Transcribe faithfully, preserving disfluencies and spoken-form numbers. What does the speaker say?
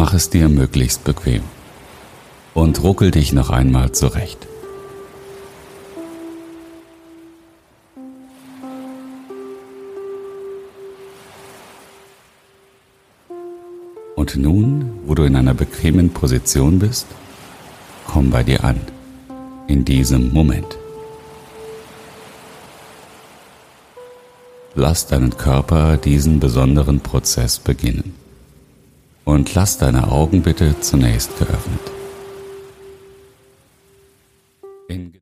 Mach es dir möglichst bequem und ruckel dich noch einmal zurecht. Und nun, wo du in einer bequemen Position bist, komm bei dir an, in diesem Moment. Lass deinen Körper diesen besonderen Prozess beginnen. Und lass deine Augen bitte zunächst geöffnet. In